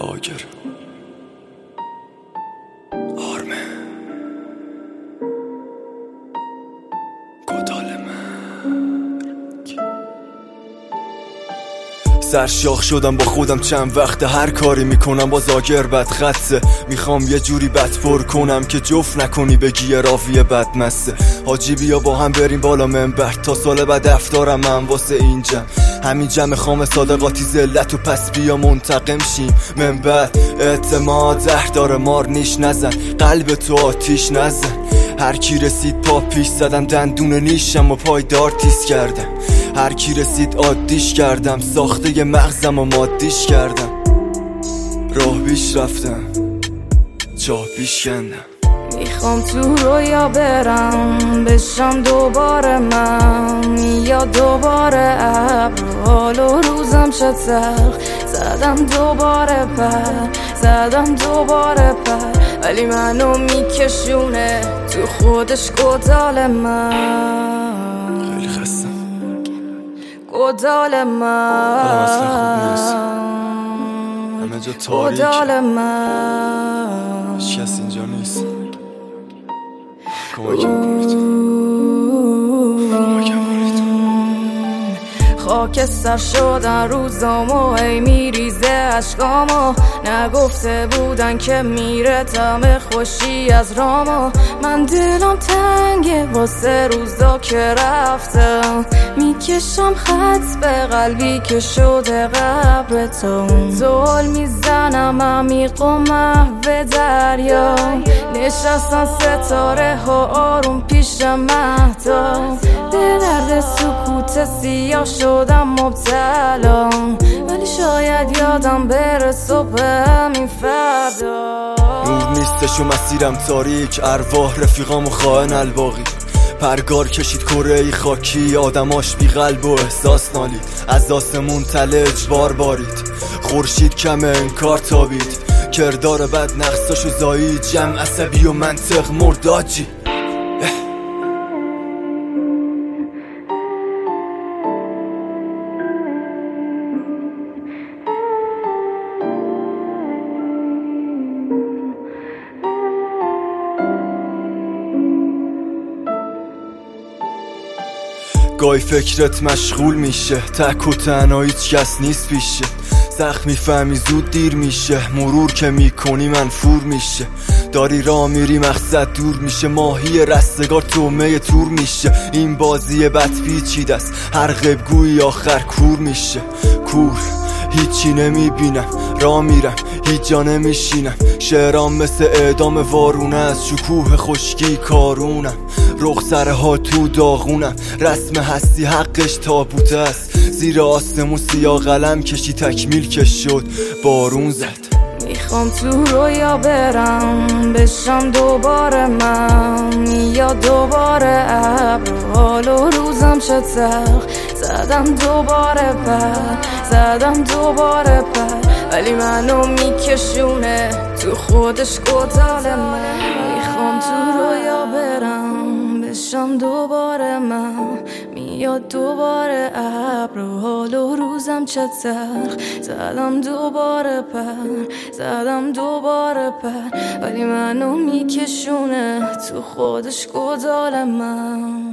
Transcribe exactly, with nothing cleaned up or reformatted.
لاگر آرمه گدال مرگ. سرشاخ شدم با خودم چند وقت، هر کاری میکنم باز آگر بد خطه. میخوام یه جوری بد پر کنم که جفت نکنی بگی راویه بدمسته. حاجی بیا با هم بریم بالا منبر، تا سال بعد دفتارم من واسه این جمع. همین جمع خام صادقاتی ذلت و پس بیا منتقم شیم من بعد. اعتماد زهر داره مار نیش نزن، قلب تو آتیش نزن. هر کی رسید پا پیش زدم، دندون نیشم و پایدار تیز کردم. هر کی رسید عادیش کردم، ساخته ی مغزم و مادیش کردم. راه بیش رفتم جا بیش کندم. میخوام تو رویا برم بشم دوباره من، یا دوباره ابر حال و روزم چه تلخ. زدم دوباره پر زدم دوباره پر، ولی منو میکشونه تو خودش گدال من. خیلی خستم، گدال من، حالم اصلا خوب نیست، همه جا تاریک، گدال من. هیچ کس اینجا نیست. کمکم کنید، کمکم کنید. خاکستر شدن روزامو، ای میریزه عشقامو. نگفته بودن که میره طعم خوشی از رامو. من دلم تنگه واسه روزا که رفتم، میکشم خط به قلبی که شده قبر تو. زل میزنم عمیق و محو دریا، نشستن ستاره ها آروم پیش مهتاب. به درد سکوت سیاه شدم مبتلا، ولی شاید یادم بره صبح همین فردا. نور نیستش و مسیرم تاریک، ارواح رفیقام و خائن الباقی. پرگار کشید کره ای خاکی، آدماش بی قلب و احساس نالید. از آسمون تله اجبار بارید، خورشید کم انکار تابید. کردار بد نقصاشو زایید، جمع عصبی و منطق مرداجی. گاهی فکرت مشغول میشه، تک و تنها هیچ کس نیست پیشه. سخت میفهمی زود دیر میشه، مرور که میکنی منفور میشه. داری راه میری مقصد دور میشه، ماهی رستگار تومه تور میشه. این بازی بد پیچیده است، هر غیبگویی آخر کور میشه. کور هیچی نمیبینم، راه میرم هیچ جا نمیشینم. شعرام مثل اعدام وارونه، از شکوه خشکی کارونم. رخ سرها تو داغونم، رسم هستی حقش تابوته است. زیر آسمون سیاه قلم کشی تکمیل که شد بارون زد. میخوام تو رویا برم بشم دوباره من، یا دوباره ابر حال و روزم چه تلخ. زدم دوباره پر زدم دوباره پر، ولی منو میکشونه تو خودش گدال من. میخوام تو رویا برم بشم دوباره من، میاد دوباره ابر حال و روزم چه تلخ. زدم دوباره پر زدم دوباره پر، ولی منو میکشونه تو خودش گدال من.